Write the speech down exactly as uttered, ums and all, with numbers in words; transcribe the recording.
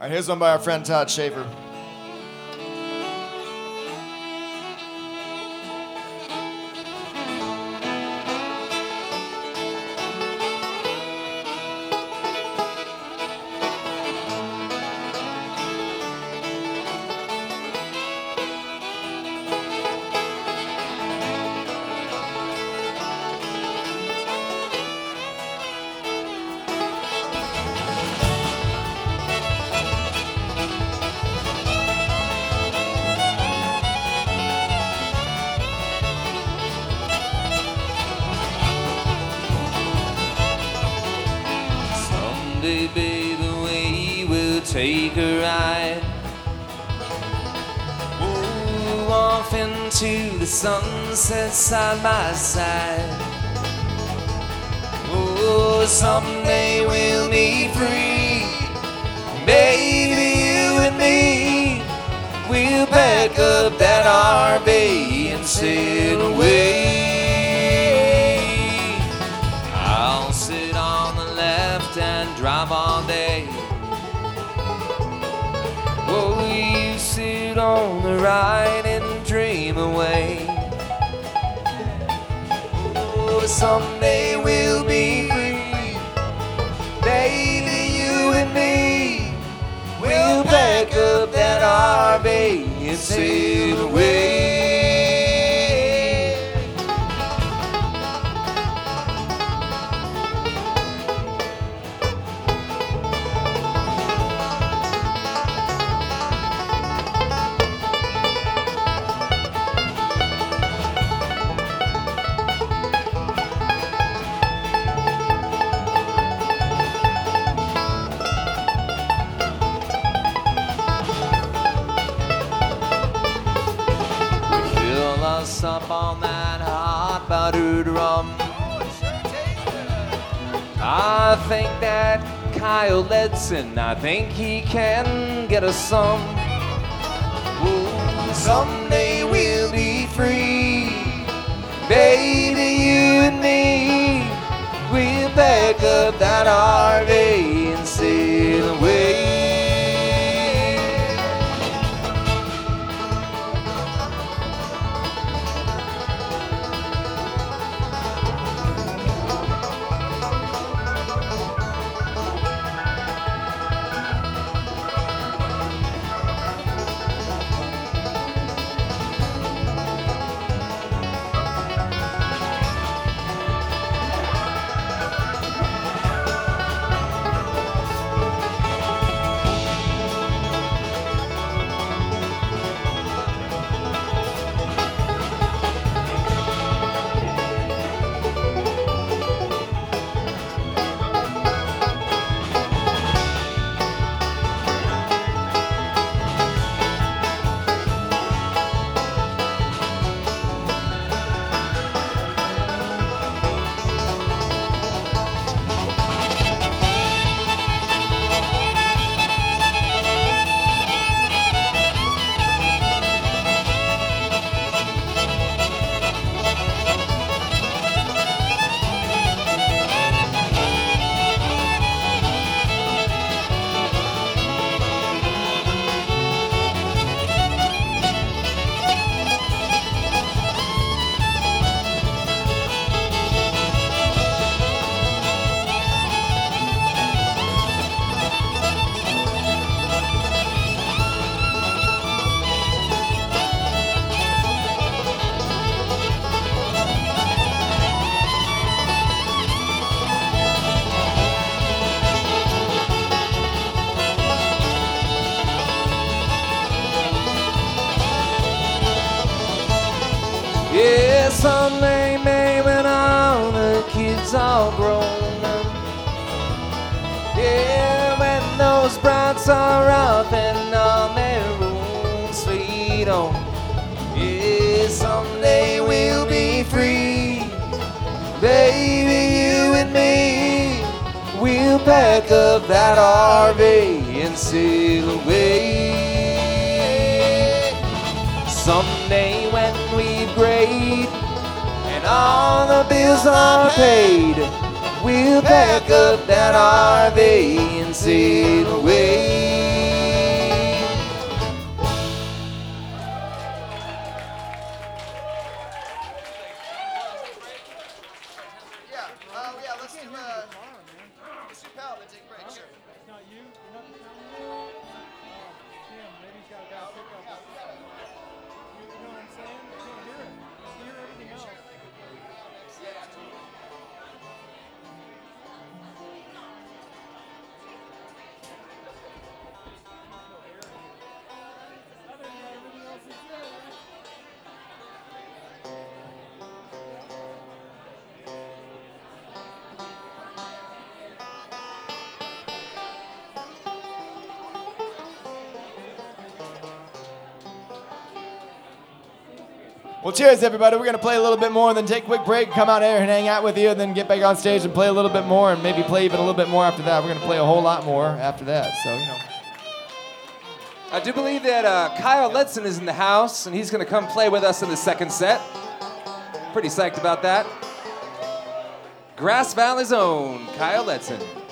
right, here's one by our friend Todd Schaefer. Someday, baby, we will take a ride. Oh, off into the sunset side by side. Oh, someday we'll be free. Baby, you and me, we'll pack up that R V and sail away. I'll sit on the left and drive all day. Oh, you sit on the right and dream away. Oh, someday we'll be free. Baby, you and me, we'll pack up that R V and sail away. Fill us up on that hot buttered rum. I think that Kyle Edson, I think he can get us some. Oh, someday we'll be free. Baby, you and me, we'll pack up that R V and sail away. Yeah, someday, maybe when all the kids all grown up. Yeah, when those brats are up and on their own sweet home. Yeah, someday we'll be free. Baby, you and me, we'll pack up that R V and sail away. Someday when we've grayed and all the bills are paid, we'll pack up that R V and sail away. Well, cheers, everybody. We're going to play a little bit more, and then take a quick break, come out here and hang out with you, and then get back on stage and play a little bit more, and maybe play even a little bit more after that. We're going to play a whole lot more after that, so, you know. I do believe that uh, Kyle Letson is in the house, and he's going to come play with us in the second set. Pretty psyched about that. Grass Valley's own Kyle Letson.